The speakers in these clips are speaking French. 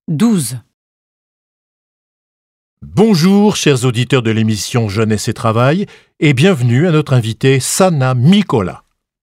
12. Bonjour, chers auditeurs de l'émission Jeunesse et Travail, et bienvenue à notre invitée Sana Mikola.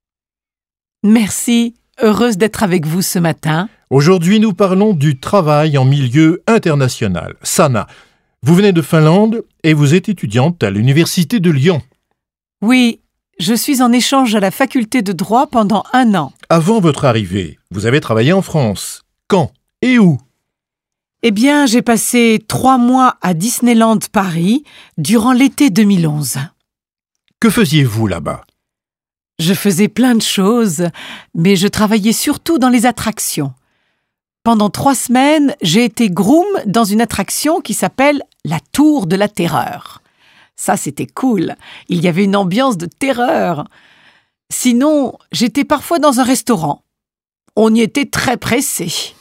Merci, heureuse d'être avec vous ce matin. Aujourd'hui, nous parlons du travail en milieu international. Sana, vous venez de Finlande et vous êtes étudiante à l'Université de Lyon. Oui, je suis en échange à la faculté de droit pendant 1 an. Avant votre arrivée, vous avez travaillé en France. Quand et où ? Eh bien, j'ai passé 3 mois à Disneyland Paris durant l'été 2011. Que faisiez-vous là-bas ? Je faisais plein de choses, mais je travaillais surtout dans les attractions. Pendant 3 semaines, j'ai été groom dans une attraction qui s'appelle la Tour de la Terreur. Ça, c'était cool. Il y avait une ambiance de terreur. Sinon, j'étais parfois dans un restaurant. On y était très pressés.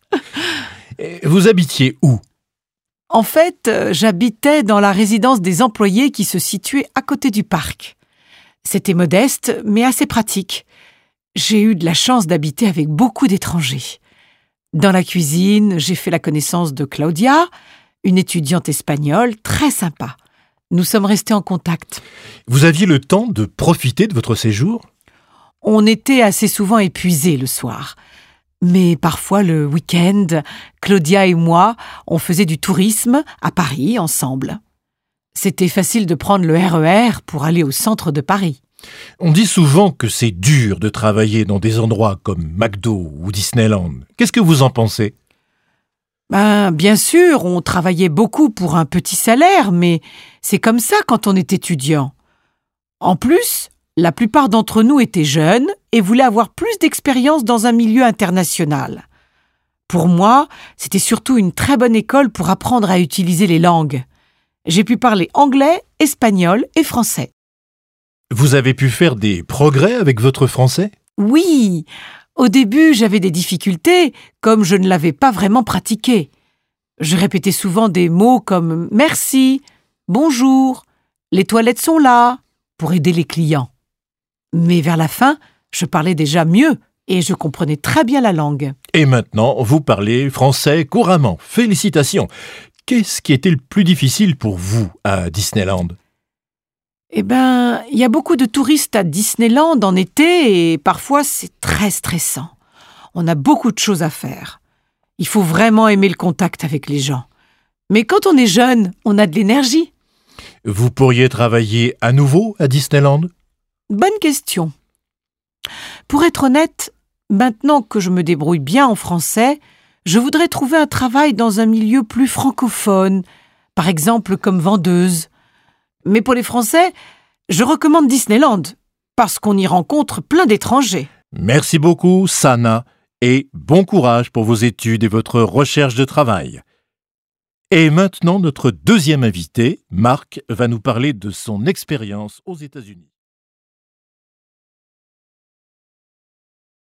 Vous habitiez où ? En fait, j'habitais dans la résidence des employés qui se situait à côté du parc. C'était modeste, mais assez pratique. J'ai eu de la chance d'habiter avec beaucoup d'étrangers. Dans la cuisine, j'ai fait la connaissance de Claudia, une étudiante espagnole très sympa. Nous sommes restés en contact. Vous aviez le temps de profiter de votre séjour ? On était assez souvent épuisés le soir. Mais parfois, le week-end, Claudia et moi, on faisait du tourisme à Paris ensemble. C'était facile de prendre le RER pour aller au centre de Paris. On dit souvent que c'est dur de travailler dans des endroits comme McDo ou Disneyland. Qu'est-ce que vous en pensez ? Bien sûr, on travaillait beaucoup pour un petit salaire, mais c'est comme ça quand on est étudiant. En plus, la plupart d'entre nous étaient jeunes et voulaient avoir plus d'expérience dans un milieu international. Pour moi, c'était surtout une très bonne école pour apprendre à utiliser les langues. J'ai pu parler anglais, espagnol et français. Vous avez pu faire des progrès avec votre français ? Oui, au début, j'avais des difficultés, comme je ne l'avais pas vraiment pratiqué. Je répétais souvent des mots comme « merci »,« bonjour »,« les toilettes sont là » pour aider les clients. Mais vers la fin, je parlais déjà mieux et je comprenais très bien la langue. Et maintenant, vous parlez français couramment. Félicitations. Qu'est-ce qui était le plus difficile pour vous à Disneyland ? Il y a beaucoup de touristes à Disneyland en été et parfois c'est très stressant. On a beaucoup de choses à faire. Il faut vraiment aimer le contact avec les gens. Mais quand on est jeune, on a de l'énergie. Vous pourriez travailler à nouveau à Disneyland ? Bonne question. Pour être honnête, maintenant que je me débrouille bien en français, je voudrais trouver un travail dans un milieu plus francophone, par exemple comme vendeuse. Mais pour les Français, je recommande Disneyland, parce qu'on y rencontre plein d'étrangers. Merci beaucoup, Sana, et bon courage pour vos études et votre recherche de travail. Et maintenant, notre deuxième invité, Marc, va nous parler de son expérience aux États-Unis.